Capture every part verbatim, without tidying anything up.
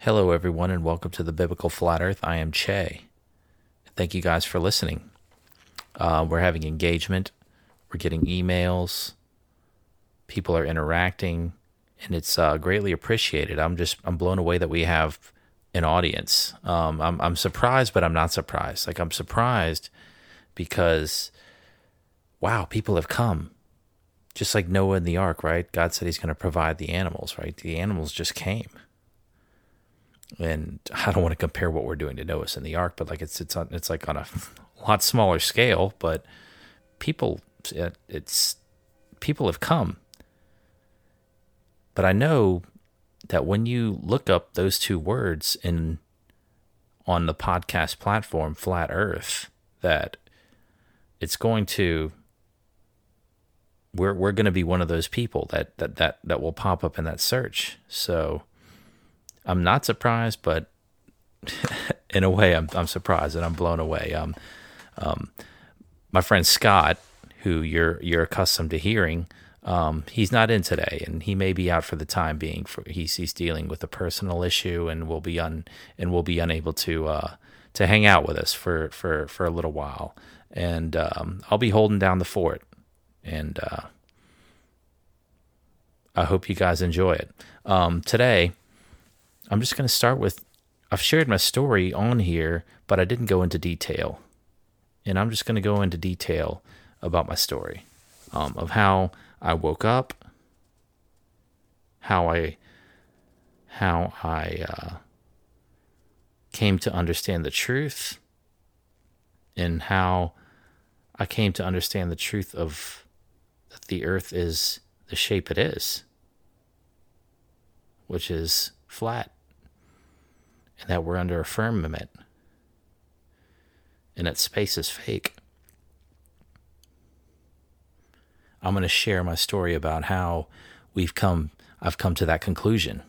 Hello, everyone, and welcome to the Biblical Flat Earth. I am Che. Thank you guys for listening. Uh, we're having engagement. We're getting emails. People are interacting, and it's uh, greatly appreciated. I'm just I'm blown away that we have an audience. Um, I'm I'm surprised, but I'm not surprised. Like I'm surprised because, wow, people have come. Just like Noah in the ark, right? God said He's going to provide the animals, right? The animals just came. And I don't want to compare what we're doing to Noah's in the ark, but like it's it's on, it's like on a lot smaller scale. But people, it's people have come. But I know that when you look up those two words in on the podcast platform, Flat Earth, that it's going to we're we're going to be one of those people that that that that will pop up in that search. So I'm not surprised, but in a way, I'm I'm surprised and I'm blown away. Um, um, my friend Scott, who you're you're accustomed to hearing, um, he's not in today, and he may be out for the time being. For he's he's dealing with a personal issue, and will be un and will be unable to uh, to hang out with us for for for a little while. And um, I'll be holding down the fort, and uh, I hope you guys enjoy it. Um, today. I'm just going to start with, I've shared my story on here, but I didn't go into detail. And I'm just going to go into detail about my story, um, of how I woke up, how I, how I uh, came to understand the truth, and how I came to understand the truth of that the earth is the shape it is, which is flat. And that we're under a firmament, and that space is fake. I'm going to share my story about how we've come, I've come to that conclusion.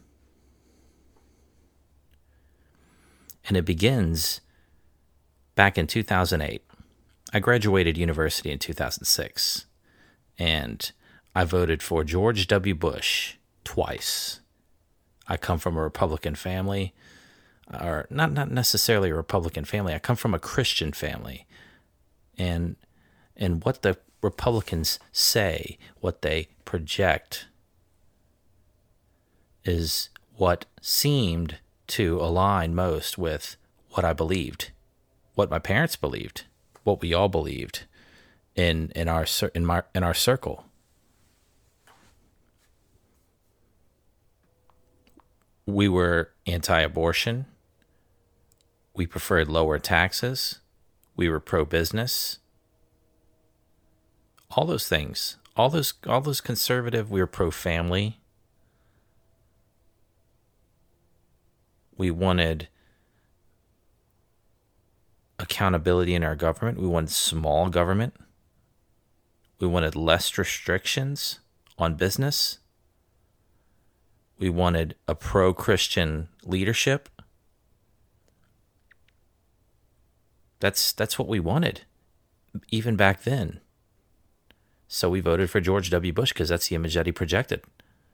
And it begins back in two thousand eight. I graduated university in two thousand six, and I voted for George W. Bush twice. I come from a Republican family. Or not not necessarily a Republican family. I come from a Christian family. And and what the Republicans say, what they project, is what seemed to align most with what I believed, what my parents believed, what we all believed in in our in my in our circle. We were anti-abortion. We preferred lower taxes. We were pro-business. All those things. All those all those conservative, we were pro-family. We wanted accountability in our government. We wanted small government. We wanted less restrictions on business. We wanted a pro-Christian leadership. That's that's what we wanted, even back then. So we voted for George W. Bush because that's the image that he projected.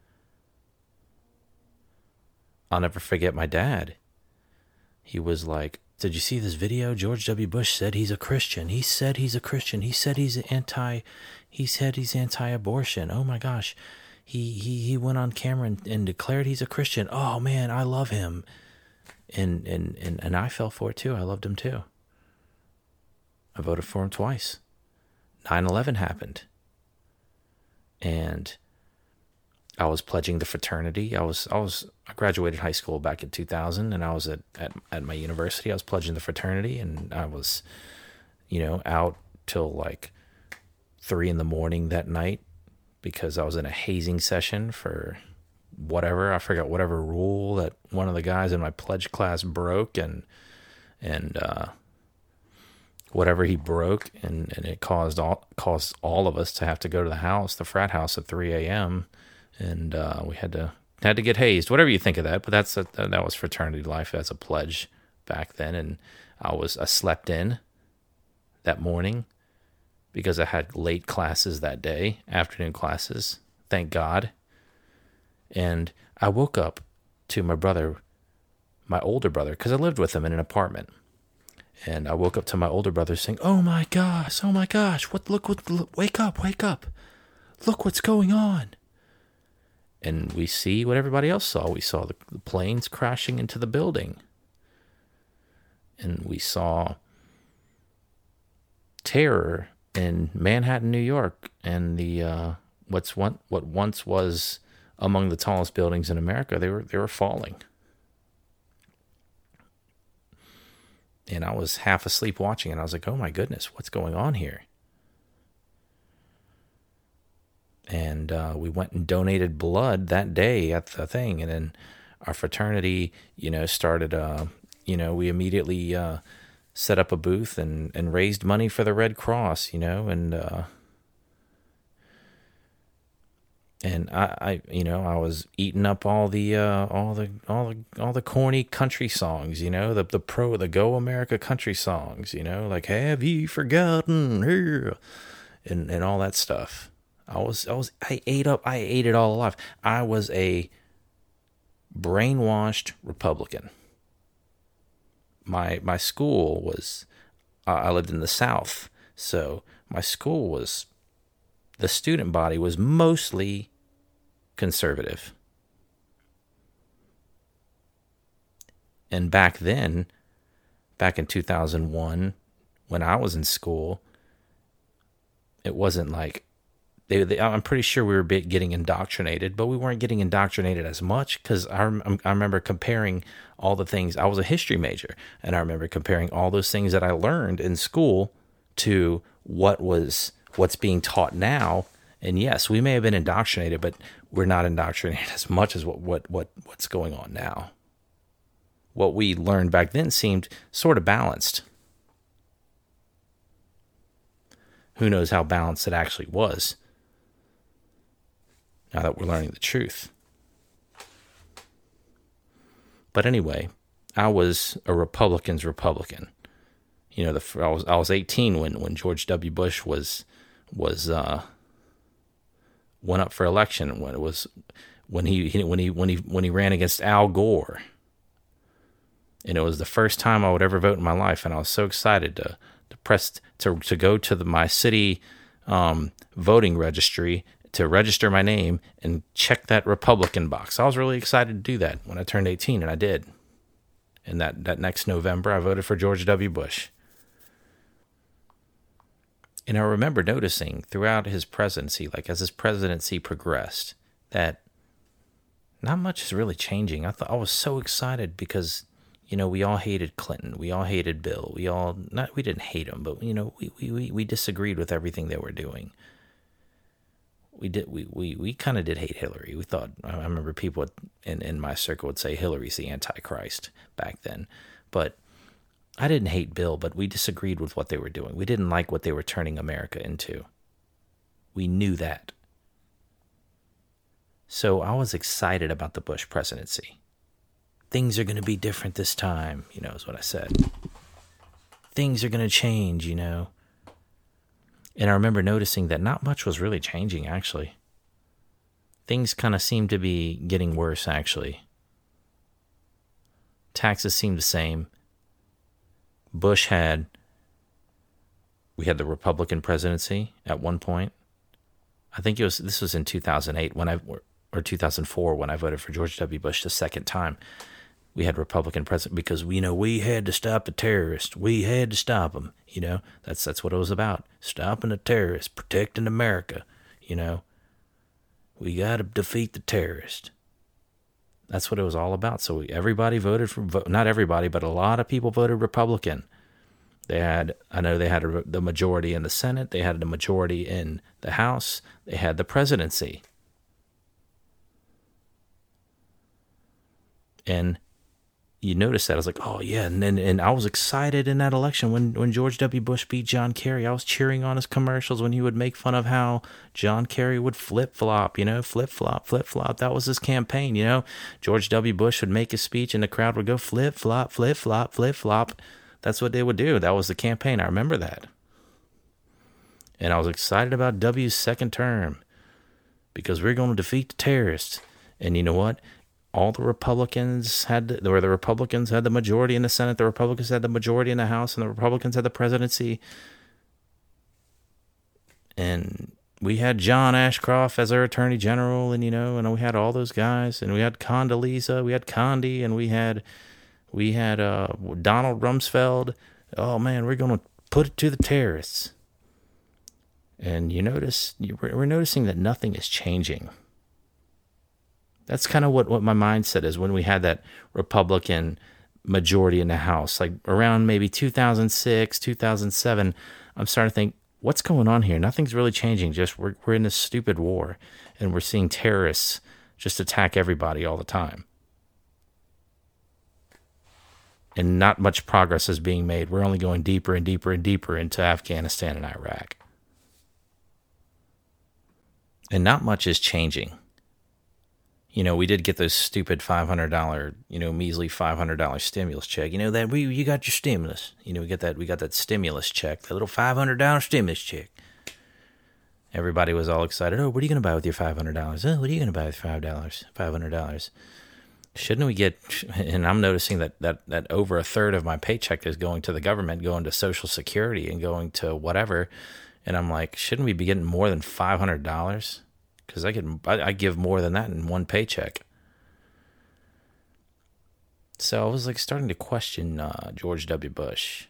I'll never forget my dad. He was like, "Did you see this video? George W. Bush said he's a Christian. He said he's a Christian. He said he's anti. He said he's anti-abortion. Oh my gosh, he he he went on camera and, and declared he's a Christian. Oh man, I love him." And and and and I fell for it too. I loved him too. I voted for him twice. nine eleven happened. And I was pledging the fraternity. I was I was I graduated high school back in two thousand, and I was at, at, at my university. I was pledging the fraternity, and I was, you know, out till like three in the morning that night because I was in a hazing session for whatever. I forgot whatever rule that one of the guys in my pledge class broke, and and uh whatever he broke, and, and it caused all caused all of us to have to go to the house, the frat house, at three a.m. and uh, we had to had to get hazed. Whatever you think of that, but that's a, that was fraternity life as a pledge back then. And I was I slept in that morning because I had late classes that day, afternoon classes. Thank God. And I woke up to my brother my older brother, because I lived with him in an apartment. And I woke up to my older brother saying, "Oh my gosh, oh my gosh, what, look, what, look, wake up, wake up. Look what's going on." And we see what everybody else saw. We saw the, the planes crashing into the building. And we saw terror in Manhattan, New York, and the uh, what's one, what once was among the tallest buildings in America, they were they were falling. And I was half asleep watching, and I was like, "Oh my goodness, what's going on here?" And uh, we went and donated blood that day at the thing, and then our fraternity, you know, started. Uh, you know, we immediately uh, set up a booth and, and raised money for the Red Cross. You know, and uh, and I, I, you know, I was eating up all the uh, all the all the all the corny country songs. You know, the the pro the Go America country songs. You know, like "Have You Forgotten?" Here, and and all that stuff. I was, I was, I ate up, I ate it all alive. I was a brainwashed Republican. My, my school was, uh, I lived in the South, so my school was, the student body was mostly conservative. And back then, back in two thousand one, when I was in school, it wasn't like, They, they, I'm pretty sure we were a bit getting indoctrinated, but we weren't getting indoctrinated as much, because I, I remember comparing all the things. I was a history major, and I remember comparing all those things that I learned in school to what was what's being taught now. And yes, we may have been indoctrinated, but we're not indoctrinated as much as what, what, what what's going on now. What we learned back then seemed sort of balanced. Who knows how balanced it actually was, now that we're learning the truth. But anyway, I was a Republican's Republican. You know, the I was I was eighteen when, when George W. Bush was was uh, went up for election. When it was when he when he when he when he ran against Al Gore, and it was the first time I would ever vote in my life, and I was so excited to to press to to go to the, my city um, voting registry to register my name and check that Republican box. I was really excited to do that when I turned eighteen, and I did. And that, that next November, I voted for George W. Bush. And I remember noticing throughout his presidency, like as his presidency progressed, that not much is really changing. I thought I was so excited because, you know, we all hated Clinton. We all hated Bill. We all, not, we didn't hate him, but, you know, we, we, we disagreed with everything they were doing. We did. We we, we kind of did hate Hillary. We thought. I remember people in, in my circle would say Hillary's the Antichrist back then, but I didn't hate Bill. But we disagreed with what they were doing. We didn't like what they were turning America into. We knew that. So I was excited about the Bush presidency. Things are going to be different this time, you know, is what I said. Things are going to change, you know. And I remember noticing that not much was really changing, actually. Things kind of seemed to be getting worse, actually. Taxes seemed the same. Bush had, we had the Republican presidency at one point. I think it was, this was in two thousand eight when I, or two thousand four when I voted for George W. Bush the second time. We had Republican president because, you know, we had to stop the terrorists. We had to stop them. You know, that's that's what it was about. Stopping the terrorists, protecting America. You know, we got to defeat the terrorist. That's what it was all about. So we, everybody voted for, not everybody, but a lot of people voted Republican. They had, I know they had a, the majority in the Senate. They had the majority in the House. They had the presidency. And you notice that. I was like, oh, yeah. And then and I was excited in that election when, when George W. Bush beat John Kerry. I was cheering on his commercials when he would make fun of how John Kerry would flip-flop, you know, flip-flop, flip-flop. That was his campaign, you know. George W. Bush would make a speech and the crowd would go flip-flop, flip-flop, flip-flop. That's what they would do. That was the campaign. I remember that. And I was excited about W's second term because we're going to defeat the terrorists. And you know what? all the Republicans had, where the Republicans had the majority in the Senate, the Republicans had the majority in the House, and the Republicans had the presidency. And we had John Ashcroft as our Attorney General, and, you know, and we had all those guys, and we had Condoleezza, we had Condi, and we had, we had uh, Donald Rumsfeld. Oh man, we're going to put it to the terrorists. And you notice, we're noticing that nothing is changing. That's kind of what, what my mindset is when we had that Republican majority in the House. Like around maybe two thousand six, two thousand seven, I'm starting to think, what's going on here? Nothing's really changing. Just we're, we're in this stupid war, and we're seeing terrorists just attack everybody all the time. And not much progress is being made. We're only going deeper and deeper and deeper into Afghanistan and Iraq. And not much is changing. You know, we did get those stupid five hundred dollars, you know, measly five hundred dollars stimulus check. You know, that we you got your stimulus. You know, we get that we got that stimulus check, that little five hundred dollars stimulus check. Everybody was all excited. Oh, what are you going to buy with your five hundred dollars? Oh, what are you going to buy with five dollars, five hundred dollars? Shouldn't we get, and I'm noticing that, that, that over a third of my paycheck is going to the government, going to Social Security and going to whatever. And I'm like, shouldn't we be getting more than five hundred dollars? Because I could, I, I give more than that in one paycheck. So I was like starting to question uh, George W. Bush.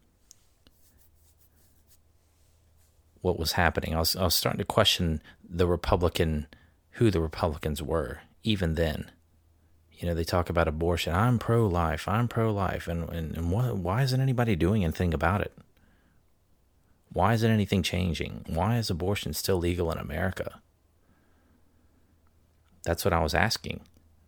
What was happening? I was, I was starting to question the Republican, who the Republicans were, even then. You know, they talk about abortion. I'm pro-life. I'm pro-life. And, and, and what, why isn't anybody doing anything about it? Why isn't anything changing? Why is abortion still legal in America? That's what I was asking.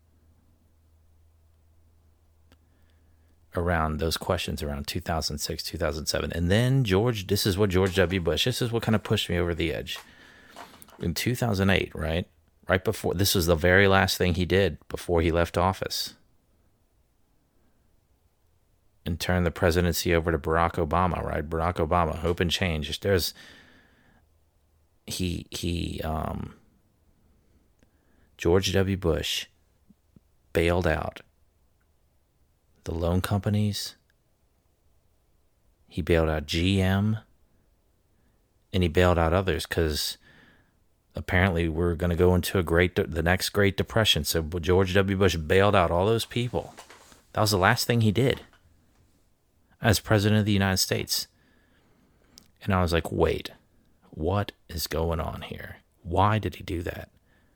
Around those questions around two thousand six, two thousand seven. And then George, this is what George W. Bush, this is what kind of pushed me over the edge. In two thousand eight, right? Right before, this was the very last thing he did before he left office. And turned the presidency over to Barack Obama, right? Barack Obama, hope and change. There's, he, he, um, George W. Bush bailed out the loan companies. He bailed out G M, and he bailed out others because apparently we're going to go into a great, the next Great Depression. So George W. Bush bailed out all those people. That was the last thing he did as president of the United States. And I was like, wait, what is going on here? Why did he do that?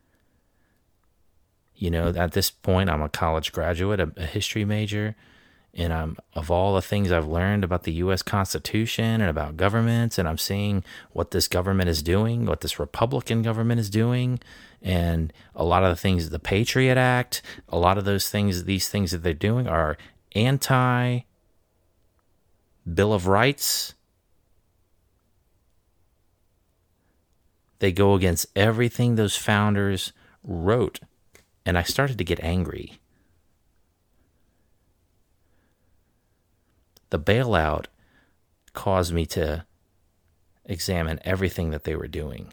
You know, at this point, I'm a college graduate, a, a history major, and I'm, of all the things I've learned about the U S Constitution and about governments, and I'm seeing what this government is doing, what this Republican government is doing, and a lot of the things, the Patriot Act, a lot of those things, these things that they're doing are anti-Bill of Rights. They go against everything those founders wrote. And I started to get angry. The bailout caused me to examine everything that they were doing.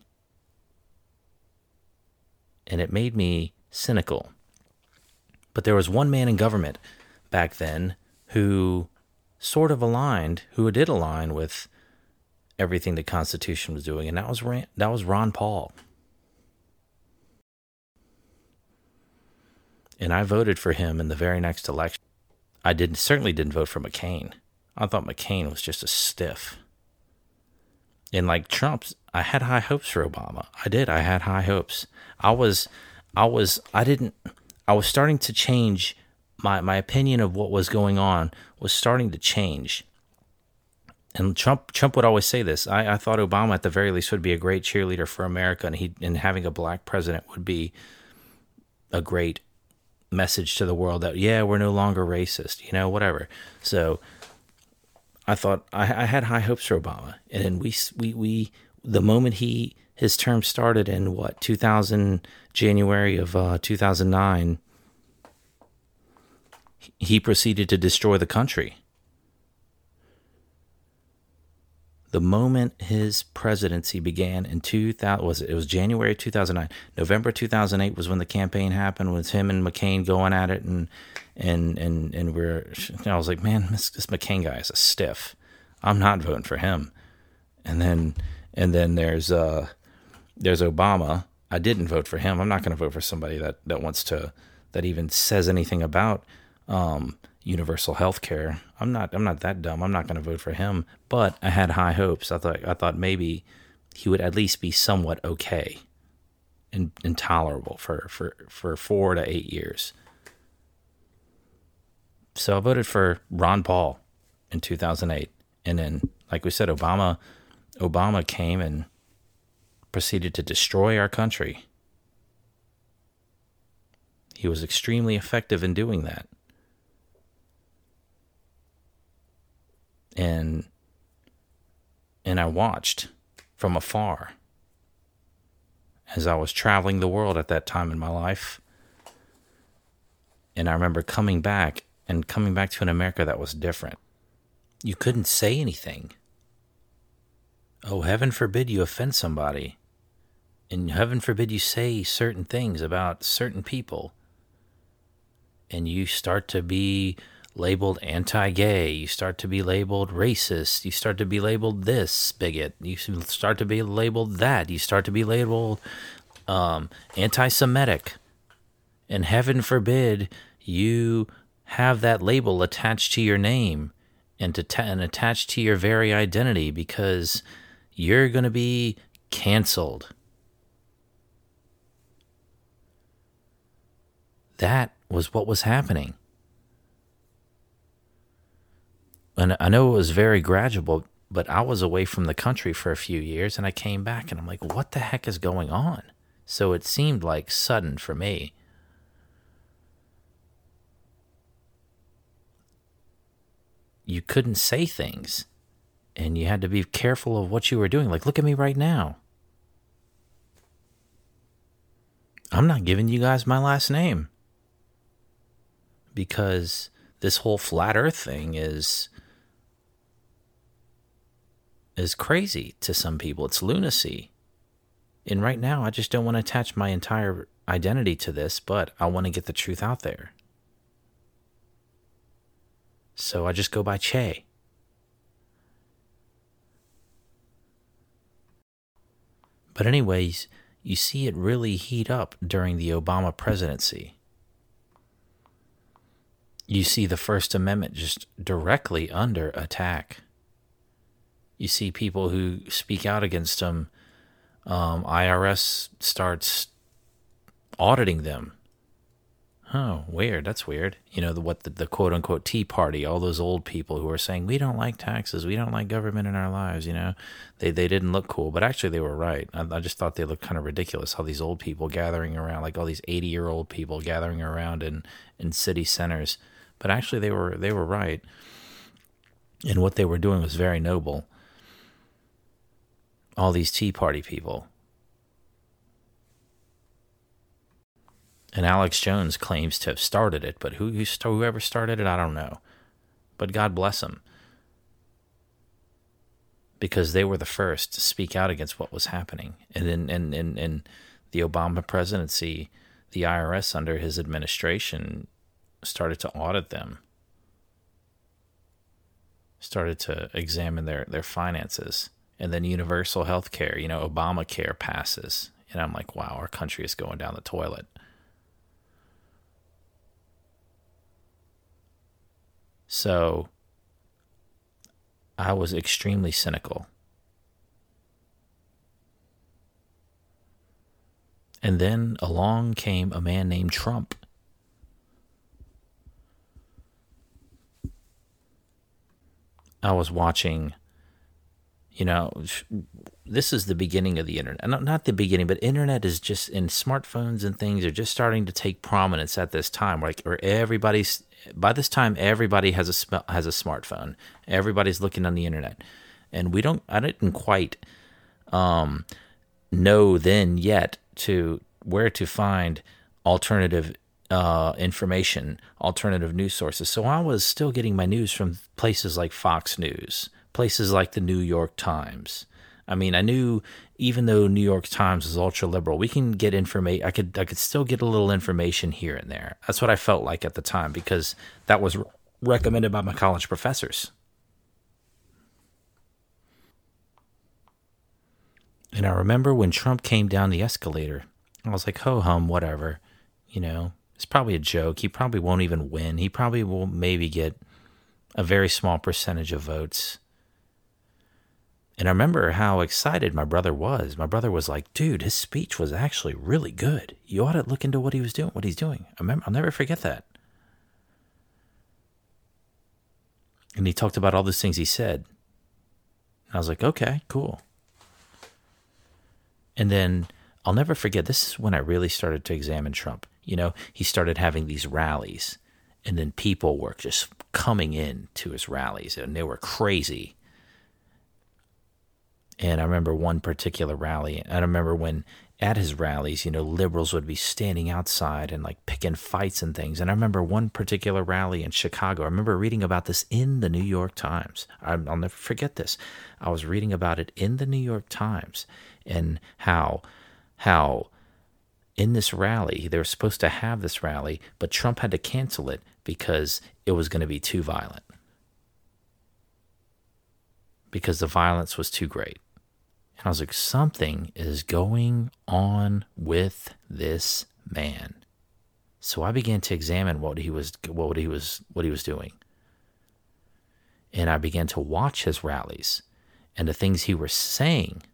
And it made me cynical. But there was one man in government back then who sort of aligned, who did align with everything the Constitution was doing, and that was Ron, that was Ron Paul. And I voted for him in the very next election. I didn't certainly didn't vote for McCain. I thought McCain was just a stiff. And like Trump's, I had high hopes for Obama. I did. I had high hopes. I was, I was, I didn't, I was starting to change. My, my opinion of what was going on was starting to change. And Trump Trump would always say this. I, I thought Obama at the very least would be a great cheerleader for America, and he and having a black president would be a great message to the world that, yeah, we're no longer racist, you know, whatever. So I thought I, I had high hopes for Obama. And then we, we, we, the moment he, his term started in what, two thousand, January of uh, two thousand nine, he proceeded to destroy the country. The moment his presidency began in two thousand, was it, it was January two thousand nine. November two thousand eight was when the campaign happened, was him and McCain going at it, and and and and we're, I was like, man, this, this McCain guy is a stiff. I'm not voting for him. And then and then there's uh there's Obama. I didn't vote for him. I'm not going to vote for somebody that, that wants to, that even says anything about um, universal health care. I'm not I'm not that dumb. I'm not going to vote for him. But I had high hopes. I thought I thought maybe he would at least be somewhat okay and, and tolerable for, for, for four to eight years. So I voted for Ron Paul in two thousand eight. And then, like we said, Obama Obama came and proceeded to destroy our country. He was extremely effective in doing that. And and I watched from afar as I was traveling the world at that time in my life. And I remember coming back and coming back to an America that was different. You couldn't say anything. Oh, heaven forbid you offend somebody. And heaven forbid you say certain things about certain people. And you start to be labeled anti-gay. You start to be labeled racist. You start to be labeled this bigot. You start to be labeled that. You start to be labeled um, anti-Semitic. And heaven forbid you have that label attached to your name and, to ta- and attached to your very identity, because you're going to be canceled. That was what was happening. And I know it was very gradual, but I was away from the country for a few years, and I came back, and I'm like, what the heck is going on? So it seemed like sudden for me. You couldn't say things, and you had to be careful of what you were doing. Like, look at me right now. I'm not giving you guys my last name, because this whole flat earth thing is is crazy to some people. It's lunacy. And right now, I just don't want to attach my entire identity to this, but I want to get the truth out there. So I just go by Che. But anyways, you see it really heat up during the Obama presidency. You see the First Amendment just directly under attack. You see people who speak out against them. Um, I R S starts auditing them. Oh, weird. That's weird. You know, the, what the, the quote-unquote Tea Party, all those old people who are saying, we don't like taxes, we don't like government in our lives, you know. They they didn't look cool, but actually they were right. I, I just thought they looked kind of ridiculous, all these old people gathering around, like all these eighty-year-old people gathering around in, in city centers. But actually they were they were right. And what they were doing was very noble. All these Tea Party people. And Alex Jones claims to have started it, but who, who whoever started it, I don't know. But God bless them. Because they were the first to speak out against what was happening. And in, in, in, in the Obama presidency, the I R S under his administration started to audit them. Started to examine their, their finances. And then universal health care, you know, Obamacare passes. And I'm like, wow, our country is going down the toilet. So I was extremely cynical. And then along came a man named Trump. I was watching, you know, this is the beginning of the internet. Not, not the beginning, but internet is just, and smartphones and things are just starting to take prominence at this time. Like, or everybody's, by this time, everybody has a has a smartphone. Everybody's looking on the internet, and we don't. I didn't quite um, know then yet to where to find alternative uh, information, alternative news sources. So I was still getting my news from places like Fox News, places like the New York Times. I mean, I knew even though New York Times is ultra liberal, we can get information. I could I could still get a little information here and there. That's what I felt like at the time, because that was re- recommended by my college professors. And I remember when Trump came down the escalator, I was like, ho hum, whatever. You know, it's probably a joke. He probably won't even win. He probably will maybe get a very small percentage of votes. And I remember how excited my brother was. My brother was like, dude, his speech was actually really good. You ought to look into what he was doing, what he's doing. I remember, I'll never forget that. And he talked about all those things he said. I was like, okay, cool. And then I'll never forget, this is when I really started to examine Trump. You know, he started having these rallies, and then people were just coming in to his rallies, and they were crazy. And I remember one particular rally, and I remember when at his rallies, you know, liberals would be standing outside and like picking fights and things. And I remember one particular rally in Chicago. I remember reading about this in the New York Times. I'll never forget this. I was reading about it in the New York Times, and how, how in this rally, they were supposed to have this rally, but Trump had to cancel it because it was going to be too violent. Because the violence was too great. And I was like, something is going on with this man. So I began to examine what he was what he was what he was doing. And I began to watch his rallies, and the things he was saying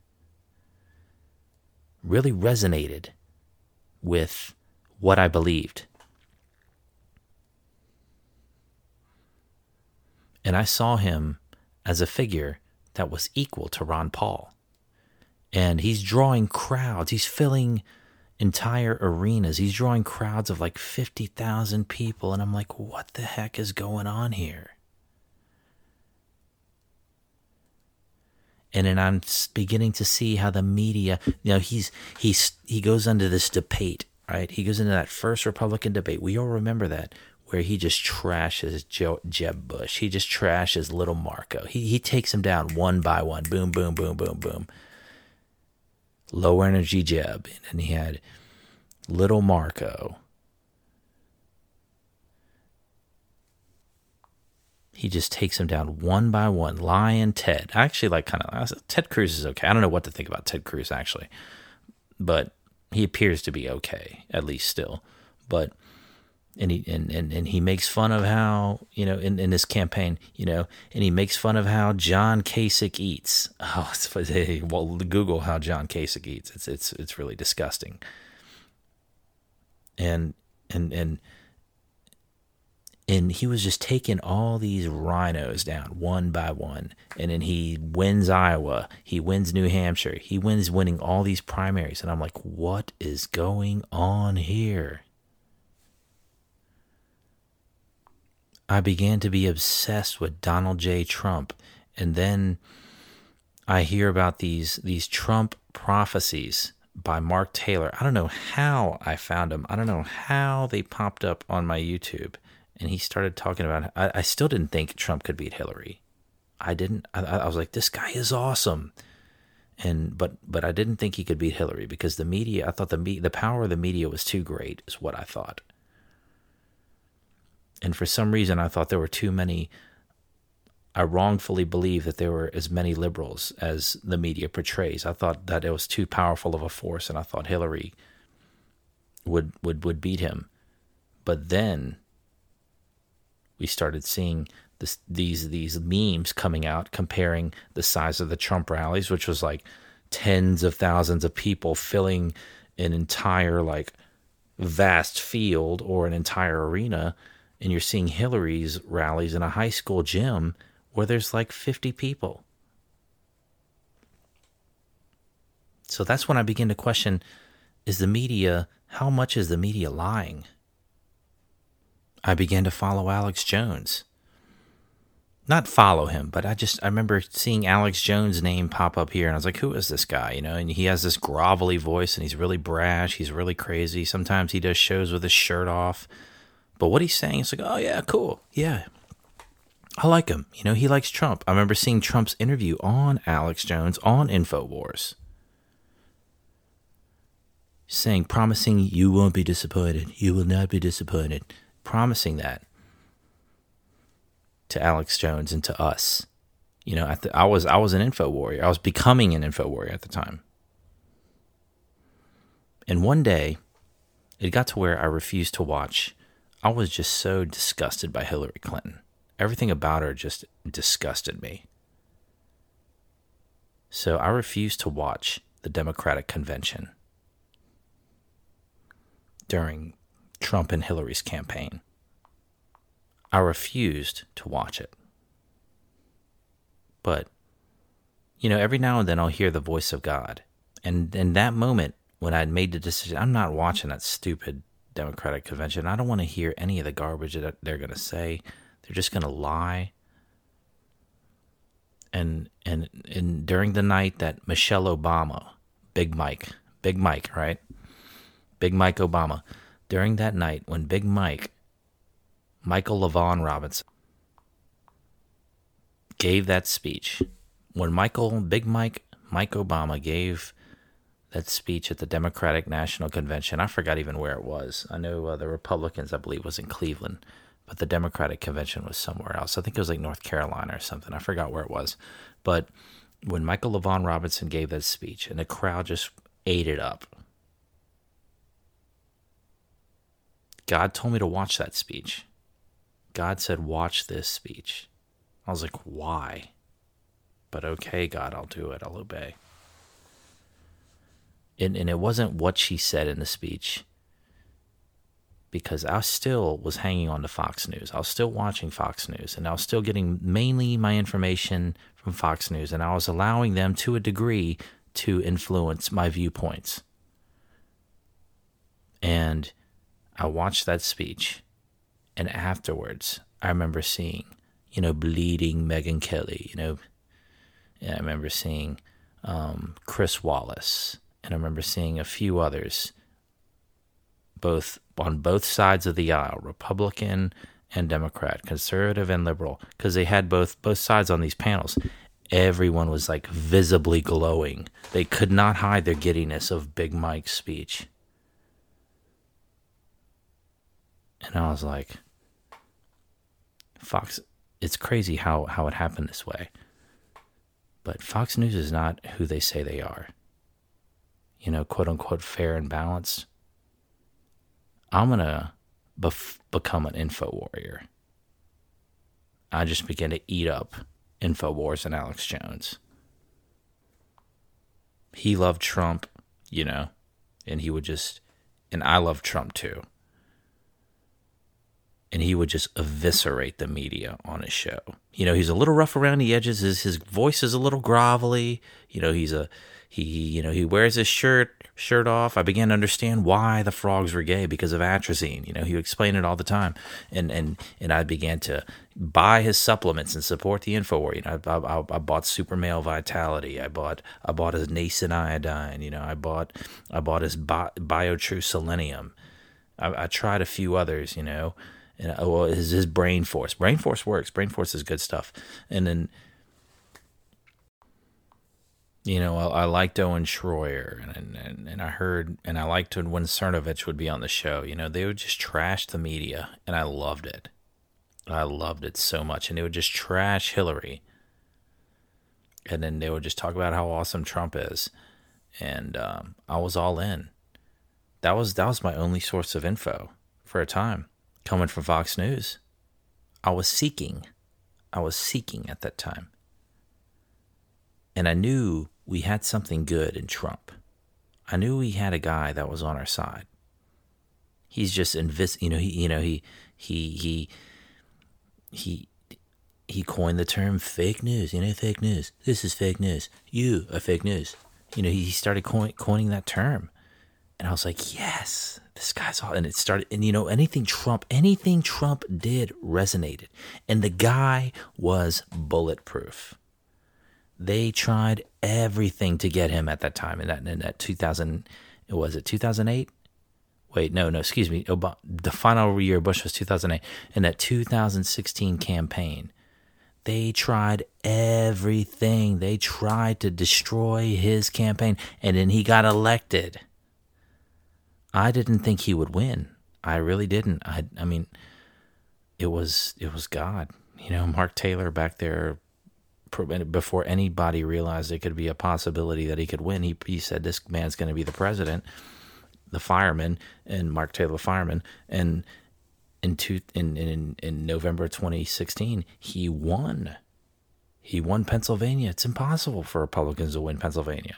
really resonated with what I believed. And I saw him as a figure that was equal to Ron Paul. And he's drawing crowds. He's filling entire arenas. He's drawing crowds of like fifty thousand people. And I'm like, what the heck is going on here? And then I'm beginning to see how the media, you know, he's he's he goes into this debate, right? He goes into that first Republican debate. We all remember that, where he just trashes Joe, Jeb Bush. He just trashes little Marco. He he takes him down one by one. Boom, boom, boom, boom, boom. Low energy Jeb. And he had little Marco. He just takes him down one by one. Lion Ted. I actually like kind of, Ted Cruz is okay. I don't know what to think about Ted Cruz, actually. But he appears to be okay, at least still. But, and he, and, and, and he makes fun of how, you know, in, in this campaign, you know, and he makes fun of how John Kasich eats. Oh, it's, well, Google how John Kasich eats. It's, it's, it's really disgusting. And, and, and, And he was just taking all these rhinos down one by one. And then he wins Iowa. He wins New Hampshire. He wins winning all these primaries. And I'm like, what is going on here? I began to be obsessed with Donald J. Trump. And then I hear about these, these Trump prophecies by Mark Taylor. I don't know how I found them. I don't know how they popped up on my YouTube. And he started talking about, I, I still didn't think Trump could beat Hillary. I didn't, I, I was like, this guy is awesome. And, but, but I didn't think he could beat Hillary because the media, I thought the me, the power of the media was too great is what I thought. And for some reason, I thought there were too many, I wrongfully believed that there were as many liberals as the media portrays. I thought that it was too powerful of a force, and I thought Hillary would, would, would beat him. But then we started seeing this, these these memes coming out comparing the size of the Trump rallies, which was like tens of thousands of people filling an entire like vast field or an entire arena, and you're seeing Hillary's rallies in a high school gym where there's like fifty people. So that's when I begin to question, is the media, how much is the media lying? I began to follow Alex Jones. Not follow him, but I just, I remember seeing Alex Jones' name pop up here, and I was like, who is this guy? You know, and he has this grovelly voice, and he's really brash, he's really crazy. Sometimes he does shows with his shirt off. But what he's saying is like, oh yeah, cool, yeah. I like him. You know, he likes Trump. I remember seeing Trump's interview on Alex Jones on InfoWars, saying, promising you won't be disappointed. You will not be disappointed. Promising that to Alex Jones and to us. You know, at the, I was I was an info warrior. I was becoming an info warrior at the time. And one day, it got to where I refused to watch. I was just so disgusted by Hillary Clinton. Everything about her just disgusted me. So I refused to watch the Democratic convention during Trump and Hillary's campaign. I refused to watch it. But, you know, every now and then I'll hear the voice of God. And in that moment, when I made the decision, I'm not watching that stupid Democratic convention. I don't want to hear any of the garbage that they're going to say. They're just going to lie. And, and and during the night that Michelle Obama, Big Mike, Big Mike, right? Big Mike Obama, during that night when Big Mike, Michael LaVaughn Robinson, gave that speech, when Michael, Big Mike, Mike Obama gave that speech at the Democratic National Convention, I forgot even where it was. I know uh, the Republicans, I believe, was in Cleveland, but the Democratic Convention was somewhere else. I think it was like North Carolina or something. I forgot where it was. But when Michael LaVaughn Robinson gave that speech, and the crowd just ate it up, God told me to watch that speech. God said, watch this speech. I was like, why? But okay, God, I'll do it. I'll obey. And, and it wasn't what she said in the speech, because I still was hanging on to Fox News. I was still watching Fox News, and I was still getting mainly my information from Fox News, and I was allowing them to a degree to influence my viewpoints. And I watched that speech, and afterwards, I remember seeing, you know, bleeding Megyn Kelly, you know, and I remember seeing um, Chris Wallace, and I remember seeing a few others, both on both sides of the aisle, Republican and Democrat, conservative and liberal, because they had both both sides on these panels. Everyone was like visibly glowing. They could not hide their giddiness of Big Mike's speech. And I was like, Fox, it's crazy how, how it happened this way. But Fox News is not who they say they are. You know, quote unquote, fair and balanced. I'm going to bef- become an info warrior. I just began to eat up InfoWars and Alex Jones. He loved Trump, you know, and he would just, and I love Trump too. And he would just eviscerate the media on his show. You know, he's a little rough around the edges. His his voice is a little grovelly. You know, he's a he. You know, he wears his shirt shirt off. I began to understand why the frogs were gay, because of atrazine. You know, he would explain it all the time, and and and I began to buy his supplements and support the InfoWar. You know, I, I, I bought Super Male Vitality. I bought I bought his Nascent Iodine. You know, I bought I bought his Bi- BioTrue Selenium. I, I tried a few others. You know. And oh, well, his, his Brain Force. Brain Force works. Brain Force is good stuff. And then, you know, I, I liked Owen Schroyer, and, and and I heard, and I liked when Cernovich would be on the show. You know, they would just trash the media, and I loved it. I loved it so much. And they would just trash Hillary. And then they would just talk about how awesome Trump is. And um, I was all in. That was that was my only source of info for a time. Coming from Fox News. I was seeking. I was seeking at that time. And I knew we had something good in Trump. I knew we had a guy that was on our side. He's just invis you know, he you know, he he he he he coined the term fake news, you know, fake news. This is fake news. You are fake news. You know, he started coin, coining that term. And I was like, yes, this guy's all, and it started, and you know, anything Trump, anything Trump did resonated. And the guy was bulletproof. They tried everything to get him at that time, in that, in that two thousand, was it two thousand eight? Wait, no, no, excuse me. Obama, the final year of Bush was two thousand eight. In that two thousand sixteen campaign, They tried everything. They tried to destroy his campaign, and then he got elected. I didn't think he would win. I really didn't. I, I mean, it was it was God. You know, Mark Taylor back there, before anybody realized it could be a possibility that he could win, he he said this man's going to be the president, the fireman, and Mark Taylor, the fireman, and in two, in, in in November twenty sixteen, he won. He won Pennsylvania. It's impossible for Republicans to win Pennsylvania.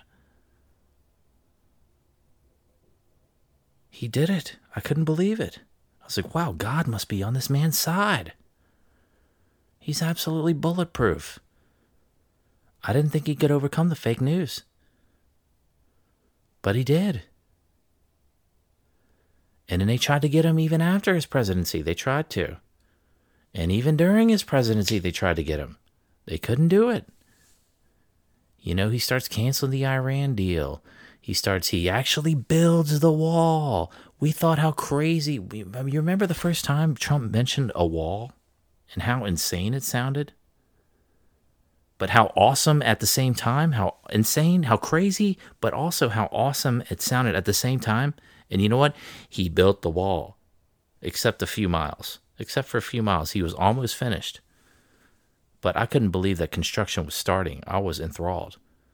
He did it. I couldn't believe it. I was like, wow, God must be on this man's side. He's absolutely bulletproof. I didn't think he could overcome the fake news. But he did. And then they tried to get him even after his presidency. They tried to. And even during his presidency, they tried to get him. They couldn't do it. You know, he starts canceling the Iran deal. He starts, he actually builds the wall. We thought how crazy. We, I mean, you remember the first time Trump mentioned a wall and how insane it sounded? But how awesome at the same time, how insane, how crazy, but also how awesome it sounded at the same time. And you know what? He built the wall, except a few miles. Except for a few miles. He was almost finished. But I couldn't believe that construction was starting. I was enthralled.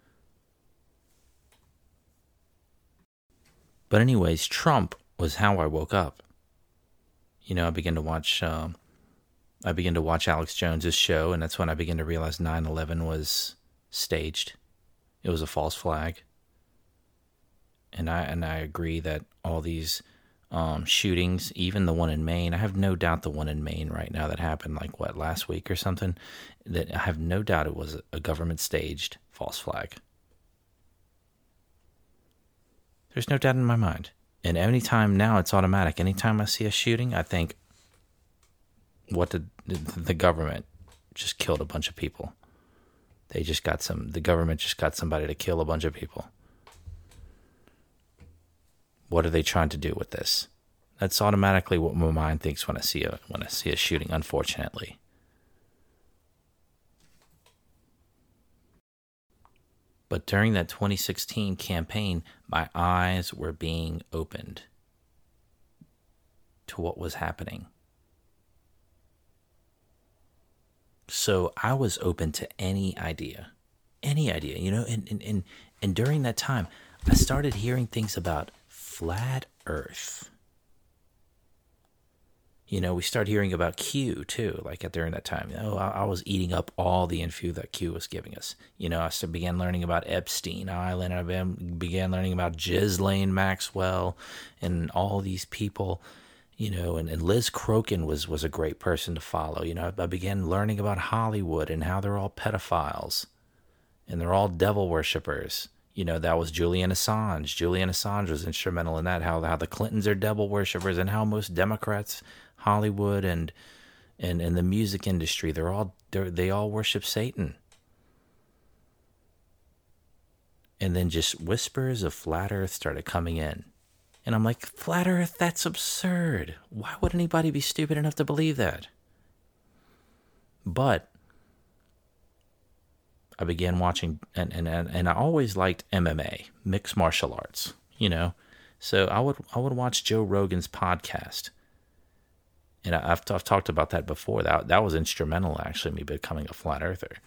But anyways, Trump was how I woke up. You know, I began to watch... Um, I began to watch Alex Jones's show, and that's when I began to realize nine eleven was staged. It was a false flag. And I and I agree that all these um, shootings, even the one in Maine, I have no doubt the one in Maine right now that happened, like, what, last week or something, that I have no doubt it was a government-staged false flag. There's no doubt in my mind. And anytime now, it's automatic. Anytime I see a shooting, I think, what did the government just killed a bunch of people? They just got some, the government just got somebody to kill a bunch of people. What are they trying to do with this? That's automatically what my mind thinks when I see a when I see a shooting, unfortunately. But during that twenty sixteen campaign, my eyes were being opened to what was happening. So I was open to any idea, any idea, you know, and, and, and, and during that time, I started hearing things about flat Earth. You know, we started hearing about Q too, like at during that time. Oh, I, I was eating up all the info that Q was giving us. You know, I started, began learning about Epstein Island. I began, began learning about Ghislaine Maxwell and all these people. You know, and, and Liz Crokin was, was a great person to follow. You know, I began learning about Hollywood and how they're all pedophiles and they're all devil worshippers. You know, that was Julian Assange. Julian Assange was instrumental in that, how, how the Clintons are devil worshippers and how most Democrats, Hollywood and and, and the music industry, they're all they're, they all worship Satan. And then just whispers of flat Earth started coming in. And I'm like, flat Earth, that's absurd. Why would anybody be stupid enough to believe that? But I began watching, and, and, and I always liked M M A, mixed martial arts, you know. So I would I would watch Joe Rogan's podcast. And I've, I've talked about that before. That, that was instrumental, actually, me becoming a flat earther.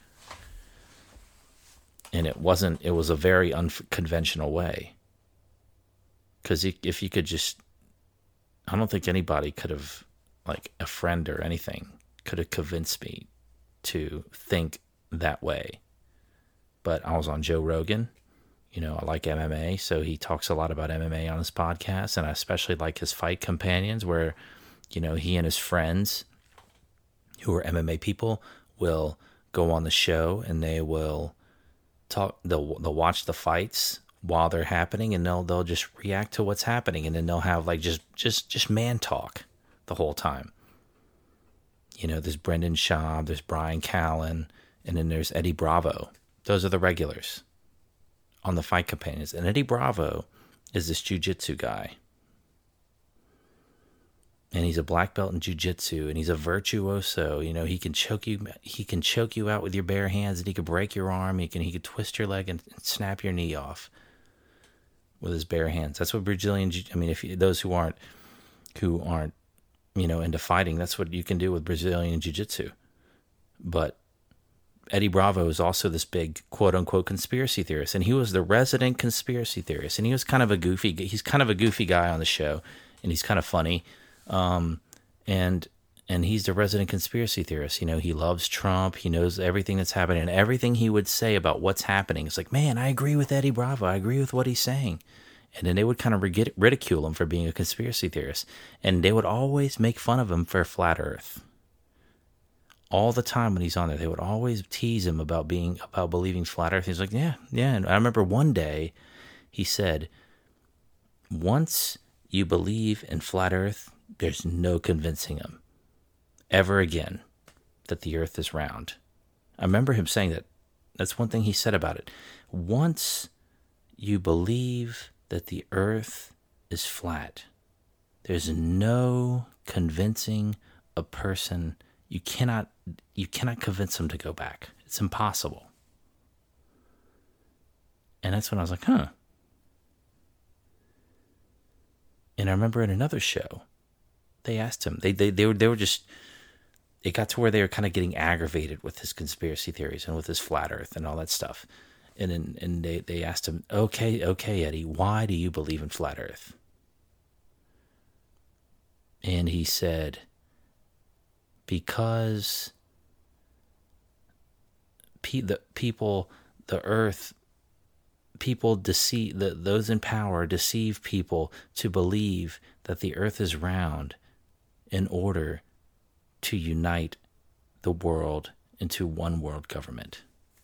And it wasn't, it was a very unconventional way. Because if you could just, I don't think anybody could have, like a friend or anything, could have convinced me to think that way. But I was on Joe Rogan. You know, I like M M A, so he talks a lot about M M A on his podcast. And I especially like his Fight Companions, where, you know, he and his friends who are M M A people will go on the show and they will talk, they'll, they'll watch the fights while they're happening, and they'll they'll just react to what's happening, and then they'll have like just just just man talk the whole time. You know, there's Brendan Schaub, there's Brian Callen, and then there's Eddie Bravo. Those are the regulars on the Fight Companions. And Eddie Bravo is this jiu-jitsu guy. and he's a black belt in jiu-jitsu, and he's a virtuoso. You know, he can choke you. He can choke you out with your bare hands, and he could break your arm. He can he could twist your leg and, and snap your knee off with his bare hands. That's what Brazilian. I mean, if you, those who aren't who aren't you know into fighting, that's what you can do with Brazilian jiu-jitsu. But Eddie Bravo is also this big quote unquote conspiracy theorist, and he was the resident conspiracy theorist, and he was kind of a goofy. He's kind of a goofy guy on the show, and he's kind of funny. Um, and, and he's the resident conspiracy theorist. You know, he loves Trump. He knows everything that's happening, and everything he would say about what's happening. It's like, man, I agree with Eddie Bravo. I agree with what he's saying. And then they would kind of ridicule him for being a conspiracy theorist. And they would always make fun of him for flat earth. All the time when he's on there, they would always tease him about being, about believing flat earth. He's like, yeah, yeah. And I remember one day he said, once you believe in flat earth, there's no convincing him ever again that the earth is round. I remember him saying that. That's one thing he said about it. Once you believe that the earth is flat, there's no convincing a person. You cannot, you cannot convince them to go back. It's impossible. And that's when I was like, huh. And I remember in another show, they asked him, they, they, they were, they were just, it got to where they were kind of getting aggravated with his conspiracy theories and with his flat earth and all that stuff. And then, and they, they asked him, okay, okay, Eddie, why do you believe in flat earth? And he said, because pe- the people, the earth, people deceive, the, those in power deceive people to believe that the earth is round in order to unite the world into one world government.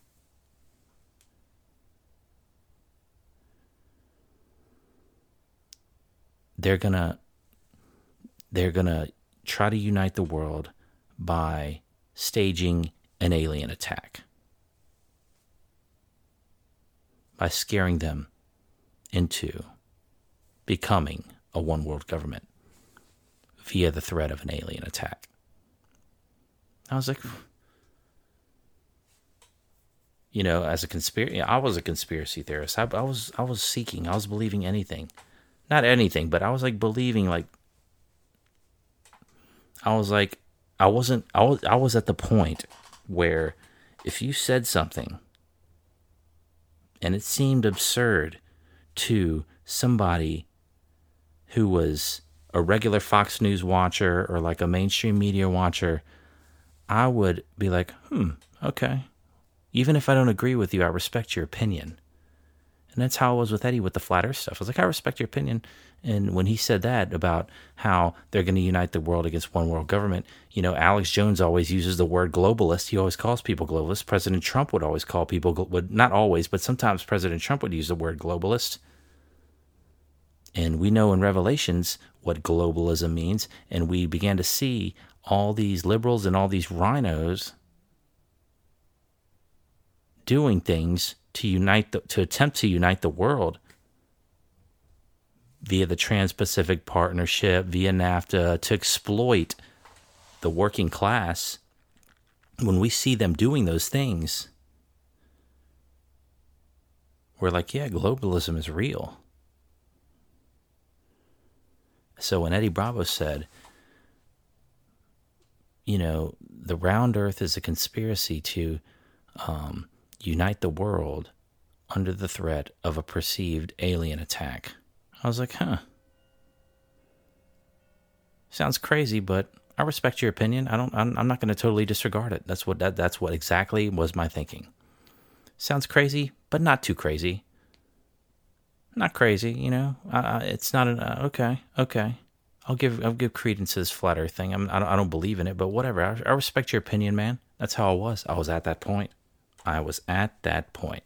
They're gonna, they're gonna try to unite the world by staging an alien attack, by scaring them into becoming a one world government via the threat of an alien attack. I was like, you know, as a conspiracy, I was a conspiracy theorist. I, I was, I was seeking, I was believing anything, not anything, but I was like believing, like, I was like, I wasn't, I was, I was at the point where if you said something and it seemed absurd to somebody who was a regular Fox News watcher or like a mainstream media watcher, I would be like, hmm, okay. Even if I don't agree with you, I respect your opinion. And that's how it was with Eddie with the flat earth stuff. I was like, I respect your opinion. And when he said that about how they're going to unite the world against one world government, you know, Alex Jones always uses the word globalist. He always calls people globalists. President Trump would always call people, would not always, but sometimes President Trump would use the word globalist. And we know in Revelations what globalism means. And we began to see all these liberals and all these rhinos doing things to unite, the, to attempt to unite the world via the Trans-Pacific Partnership, via NAFTA, to exploit the working class. When we see them doing those things, we're like, yeah, globalism is real. So when Eddie Bravo said, you know, the round earth is a conspiracy to um, unite the world under the threat of a perceived alien attack, I was like, huh. Sounds crazy, but I respect your opinion. I don't. I'm, I'm not going to totally disregard it. That's what that. That's what exactly was my thinking. Sounds crazy, but not too crazy. Not crazy, you know. Uh, it's not an uh, okay. Okay, I'll give. I'll give credence to this flat Earth thing. I'm, I don't. I don't believe in it, but whatever. I, I respect your opinion, man. That's how I was. I was at that point. I was at that point.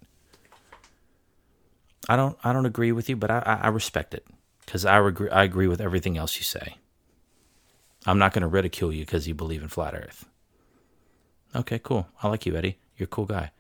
I don't. I don't agree with you, but I. I, I respect it because I agree. I agree with everything else you say. I'm not going to ridicule you because you believe in flat Earth. Okay, cool. I like you, Eddie. You're a cool guy.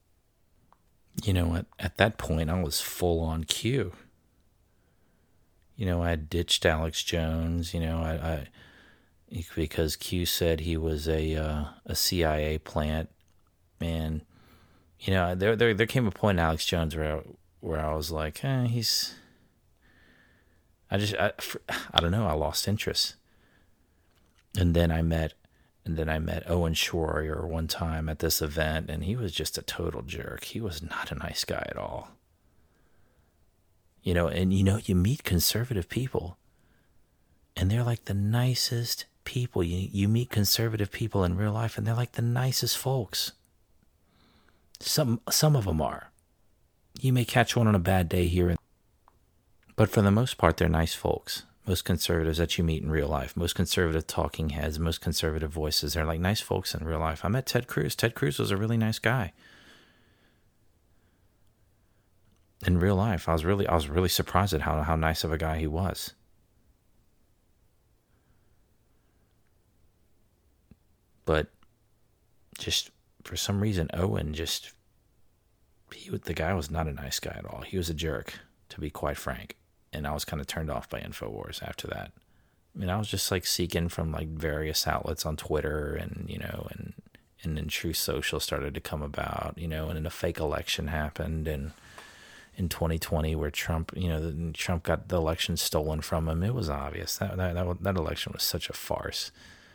You know what? At that point, I was full on Q. You know, I ditched Alex Jones. You know, I, I because Q said he was a uh, a C I A plant, and you know, there there there came a point in Alex Jones where I, where I was like, eh, he's. I just I, I don't know. I lost interest, and then I met. And then I met Owen Schroyer one time at this event, and he was just a total jerk. He was not a nice guy at all. You know, and you know, you meet conservative people, and they're like the nicest people. You you meet conservative people in real life, and they're like the nicest folks. Some some of them are. You may catch one on a bad day here, and but for the most part, they're nice folks. Most conservatives that you meet in real life, most conservative talking heads, most conservative voices, they're like nice folks in real life. I met Ted Cruz. Ted Cruz was a really nice guy. In real life, I was really I was really surprised at how, how nice of a guy he was. But just for some reason, Owen just, he, the guy was not a nice guy at all. He was a jerk, to be quite frank. And I was kind of turned off by InfoWars after that. I mean, I was just like seeking from like various outlets on Twitter, and, you know, and, and then Truth Social started to come about, you know, and then a fake election happened and in twenty twenty where Trump, you know, the, Trump got the election stolen from him. It was obvious that, that, that, that election was such a farce.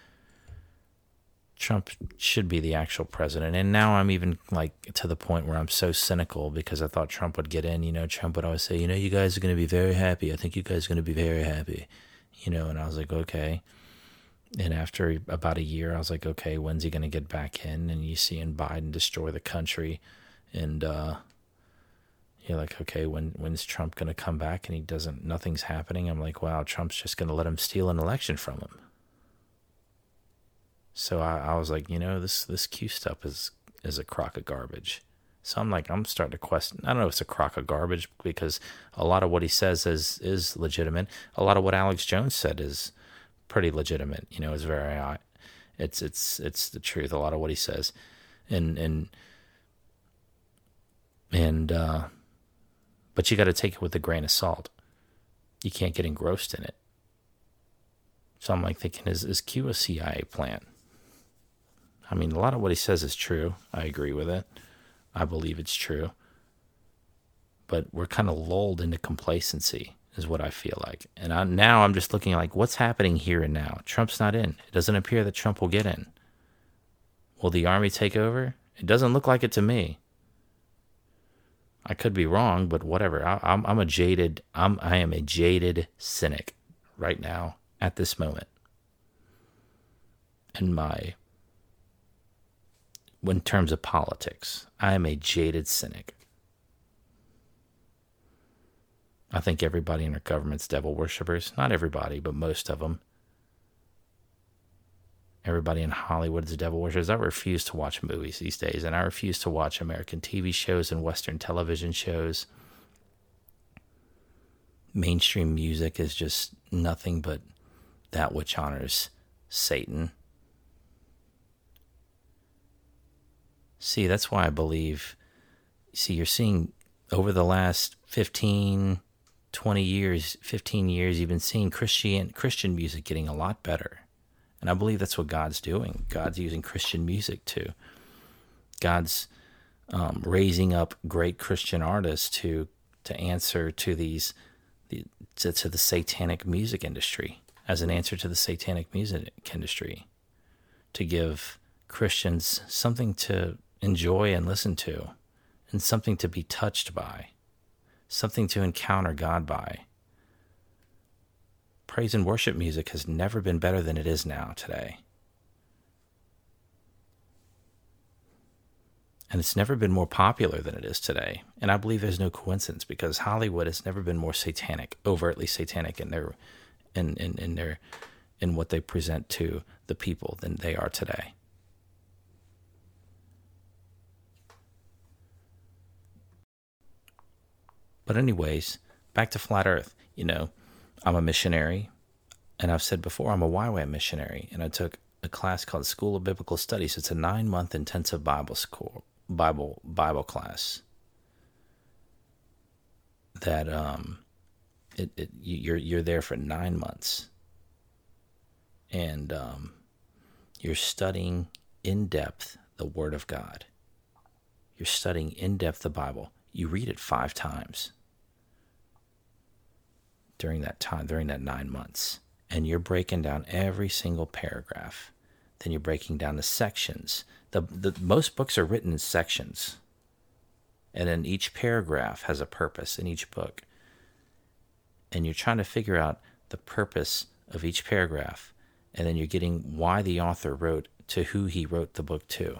Trump should be the actual president. And now I'm even like to the point where I'm so cynical because I thought Trump would get in. You know, Trump would always say, you know, you guys are going to be very happy. I think you guys are going to be very happy. You know, and I was like, okay. And after about a year, I was like, okay, when's he going to get back in? And you see in Biden destroy the country. And uh, you're like, okay, when when's Trump going to come back? And he doesn't, nothing's happening. I'm like, wow, Trump's just going to let him steal an election from him. So I, I was like, you know, this this Q stuff is is a crock of garbage. So I'm like, I'm starting to question. I don't know if it's a crock of garbage because a lot of what he says is is legitimate. A lot of what Alex Jones said is pretty legitimate. You know, it's very, it's it's it's the truth. A lot of what he says, and and and uh, but you got to take it with a grain of salt. You can't get engrossed in it. So I'm like thinking, is is Q a C I A plant? I mean, a lot of what he says is true. I agree with it. I believe it's true. But we're kind of lulled into complacency is what I feel like. And I, now I'm just looking like, what's happening here and now? Trump's not in. It doesn't appear that Trump will get in. Will the army take over? It doesn't look like it to me. I could be wrong, but whatever. I, I'm, I'm a jaded, I'm, I am a jaded cynic right now at this moment. In my... in terms of politics, I am a jaded cynic. I think everybody in our government's devil worshippers. Not everybody, but most of them. Everybody in Hollywood is devil worshippers. I refuse to watch movies these days, and I refuse to watch American T V shows and Western television shows. Mainstream music is just nothing but that which honors Satan. See, that's why I believe, see, you're seeing over the last fifteen, twenty years, fifteen years, you've been seeing Christian, Christian music getting a lot better. And I believe that's what God's doing. God's using Christian music too. God's um, raising up great Christian artists to to answer to these, the, to, to the satanic music industry, as an answer to the satanic music industry, to give Christians something to enjoy and listen to, and something to be touched by, something to encounter God by. Praise and worship music has never been better than it is now today. And it's never been more popular than it is today. And I believe there's no coincidence, because Hollywood has never been more satanic, overtly satanic in their in, in, in their in what they present to the people than they are today. But anyways, back to Flat Earth. You know, I'm a missionary, and I've said before, I'm a Y WAM missionary, and I took a class called School of Biblical Studies. It's a nine-month intensive Bible school, Bible Bible class that um, it, it you're you're there for nine months, and um, you're studying in depth the Word of God. You're studying in depth the Bible. You read it five times during that time, during that nine months, and you're breaking down every single paragraph. Then you're breaking down the sections. The, the most books are written in sections, and then each paragraph has a purpose in each book. And you're trying to figure out the purpose of each paragraph, and then you're getting why the author wrote to who he wrote the book to.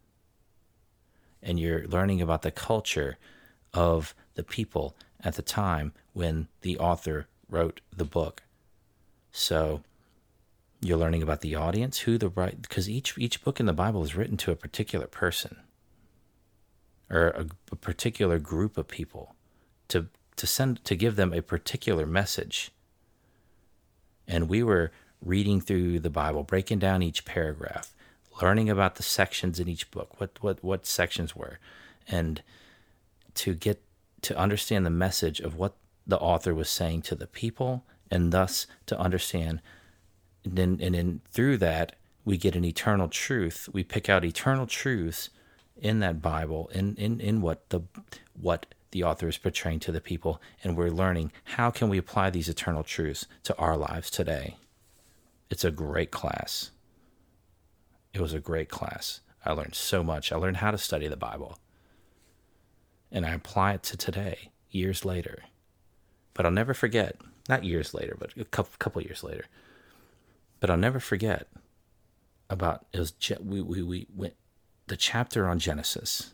And you're learning about the culture of the people at the time when the author wrote the book. So you're learning about the audience, who the right, because each each book in the Bible is written to a particular person or a, a particular group of people to to send to give them a particular message. And we were reading through the Bible, breaking down each paragraph, learning about the sections in each book, what what what sections were, and to get to understand the message of what the author was saying to the people, and thus to understand. And then, and then through that, we get an eternal truth. We pick out eternal truths in that Bible, in, in, in what the what the author is portraying to the people, and we're learning how can we apply these eternal truths to our lives today. It's a great class. It was a great class. I learned so much. I learned how to study the Bible, and I apply it to today, years later. But I'll never forget, not years later, but a couple, couple years later. But I'll never forget about, it was, we, we, we went, the chapter on Genesis.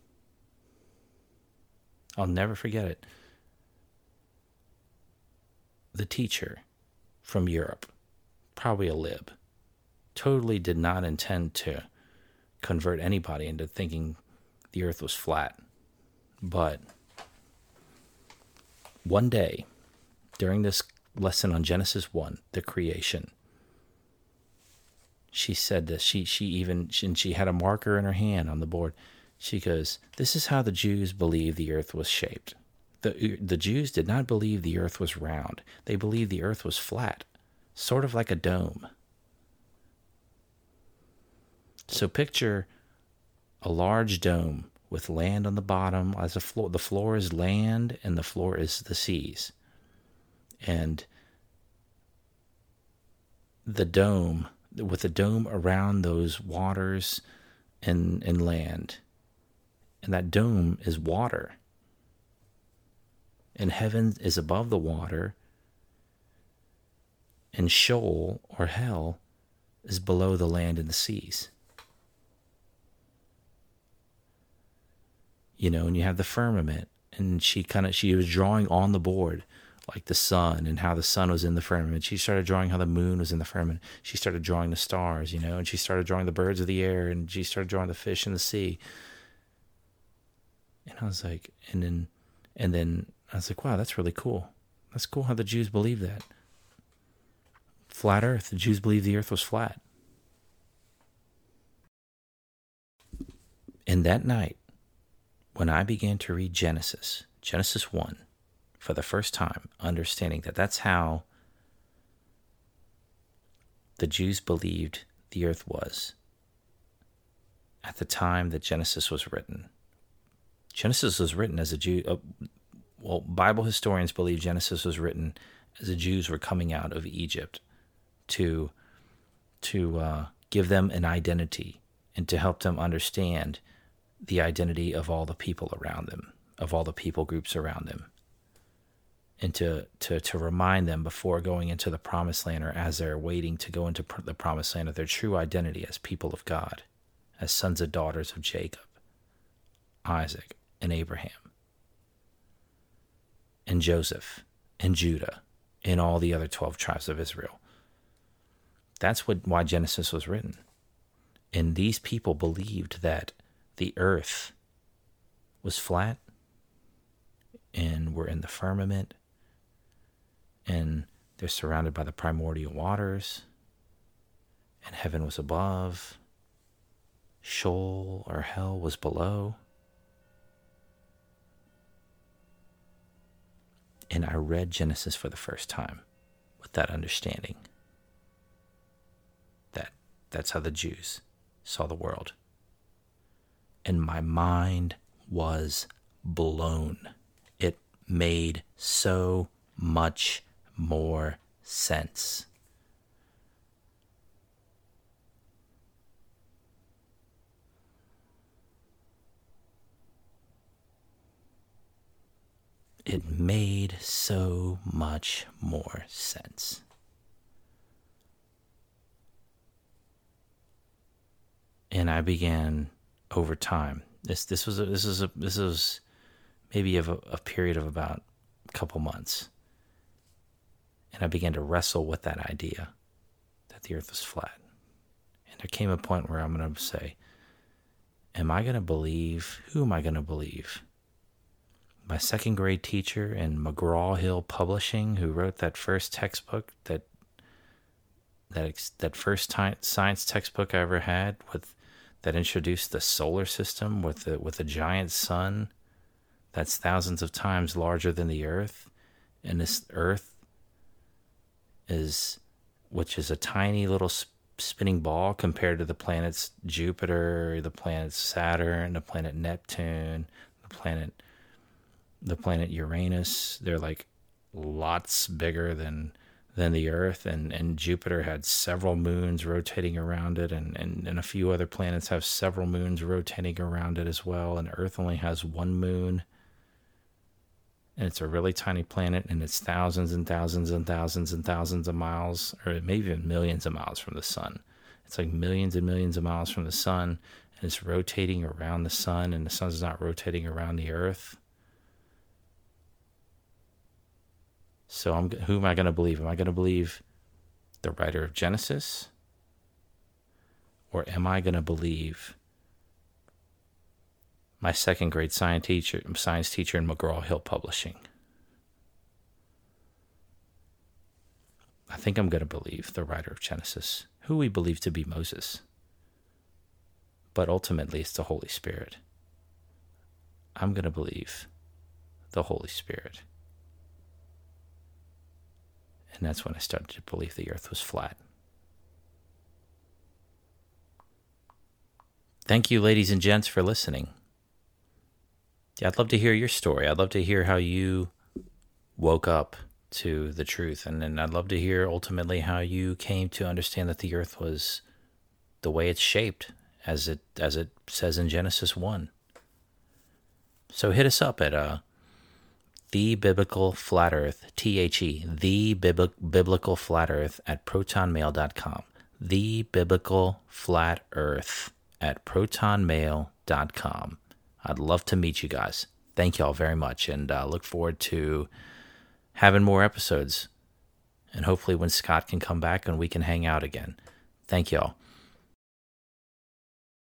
I'll never forget it. The teacher from Europe, probably a lib, totally did not intend to convert anybody into thinking the earth was flat. But one day, during this lesson on Genesis one, the creation, she said this. She she even and she had a marker in her hand on the board. She goes, "This is how the Jews believe the earth was shaped. The the Jews did not believe the earth was round. They believed the earth was flat, sort of like a dome." So picture a large dome with land on the bottom as a floor. The floor is land and the floor is the seas. And the dome, with the dome around those waters and, and land. And that dome is water. And heaven is above the water. And Sheol, or hell, is below the land and the seas. You know, and you have the firmament. And she kind of, she was drawing on the board like the sun and how the sun was in the firmament. She started drawing how the moon was in the firmament. She started drawing the stars, you know, and she started drawing the birds of the air, and she started drawing the fish in the sea. And I was like, and then, and then I was like, wow, that's really cool. That's cool how the Jews believe that. Flat earth. The Jews believed the earth was flat. And that night, when I began to read Genesis, Genesis one, for the first time, understanding that that's how the Jews believed the earth was at the time that Genesis was written. Genesis was written as a Jew. Uh, well, Bible historians believe Genesis was written as the Jews were coming out of Egypt to to uh, give them an identity and to help them understand the identity of all the people around them, of all the people groups around them. And to, to, to remind them before going into the promised land, or as they're waiting to go into pr- the promised land, of their true identity as people of God, as sons and daughters of Jacob, Isaac, and Abraham, and Joseph, and Judah, and all the other twelve tribes of Israel. That's what why Genesis was written. And these people believed that the earth was flat, and we're in the firmament, and they're surrounded by the primordial waters, and heaven was above, Sheol or hell was below. And I read Genesis for the first time with that understanding that that's how the Jews saw the world. And my mind was blown. It made so much more sense. It made so much more sense. And I began over time. This this was a, this is a this was maybe of a, a period of about a couple months. And I began to wrestle with that idea that the earth was flat. And there came a point where I'm going to say, am I going to believe? Who am I going to believe? My second grade teacher in McGraw-Hill Publishing, who wrote that first textbook, that that that first t- science textbook I ever had, with that introduced the solar system with the, with a giant sun that's thousands of times larger than the Earth, and this Earth is, which is a tiny little sp- spinning ball compared to the planets Jupiter, the planet Saturn, the planet Neptune, the planet. The planet Uranus. They're like lots bigger than than the Earth, and, and Jupiter had several moons rotating around it, and, and, and a few other planets have several moons rotating around it as well, and Earth only has one moon, and it's a really tiny planet, and it's thousands and thousands and thousands and thousands of miles, or maybe even millions of miles from the sun. It's like millions and millions of miles from the sun, and it's rotating around the sun, and the sun's not rotating around the Earth. So I'm, who am I going to believe? Am I going to believe the writer of Genesis? Or am I going to believe my second grade science teacher, science teacher in McGraw-Hill Publishing? I think I'm going to believe the writer of Genesis, who we believe to be Moses. But ultimately, it's the Holy Spirit. I'm going to believe the Holy Spirit. And that's when I started to believe the earth was flat. Thank you, ladies and gents, for listening. Yeah, I'd love to hear your story. I'd love to hear how you woke up to the truth. And then I'd love to hear ultimately how you came to understand that the earth was the way it's shaped, as it as it says in Genesis one. So hit us up at uh The Biblical Flat Earth, T H E, The Biblical Flat Earth at proton mail dot com. The Biblical Flat Earth at proton mail dot com. I'd love to meet you guys. Thank you all very much, and uh, look forward to having more episodes. And hopefully when Scott can come back and we can hang out again. Thank you all.